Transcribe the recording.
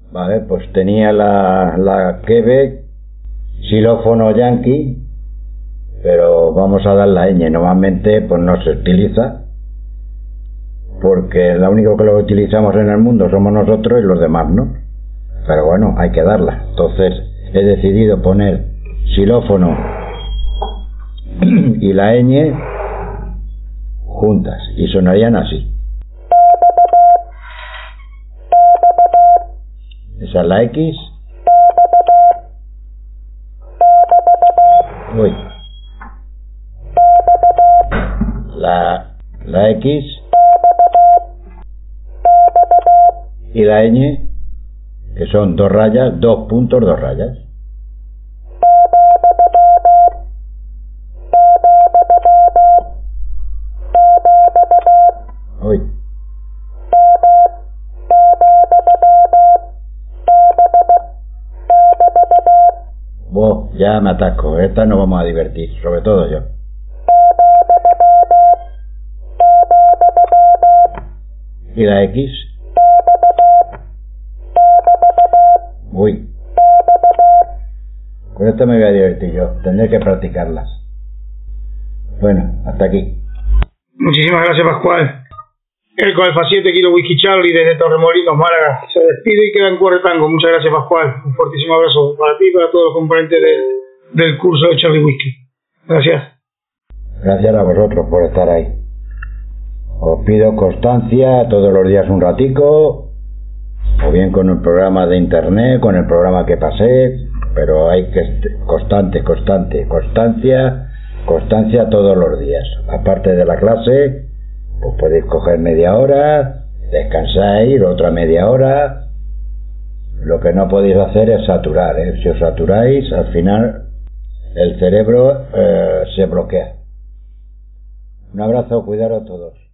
Vale, pues tenía la Quebec, xilófono yankee, pero vamos a dar la ñ. Normalmente pues no se utiliza, porque lo único que lo utilizamos en el mundo somos nosotros y los demás no. Pero bueno, hay que darla. Entonces he decidido poner xilófono y la ñ juntas y sonarían así. Esa es la X. Uy. La X y la ñ, que son 2 rayas, 2 puntos, 2 rayas. Uy. Ya me atasco, esta nos vamos a divertir, sobre todo yo. ¿Y la X? Uy. Con esta me voy a divertir yo, tendré que practicarlas. Bueno, hasta aquí. Muchísimas gracias, Pascual. Eco Alfa 7 Kilo Whisky Charlie desde Torremolinos, Málaga. Se despide y queda en Cuore Tango. Muchas gracias, Pascual. Un fortísimo abrazo para ti y para todos los componentes del curso de Charlie Whisky. Gracias. Gracias a vosotros por estar ahí. Os pido constancia todos los días un ratico, o bien con el programa de internet, con el programa que pasé, pero hay que constancia todos los días. Aparte de la clase, pues podéis coger media hora, descansáis otra media hora. Lo que no podéis hacer es saturar, Si os saturáis, al final el cerebro se bloquea. Un abrazo, cuidaros todos.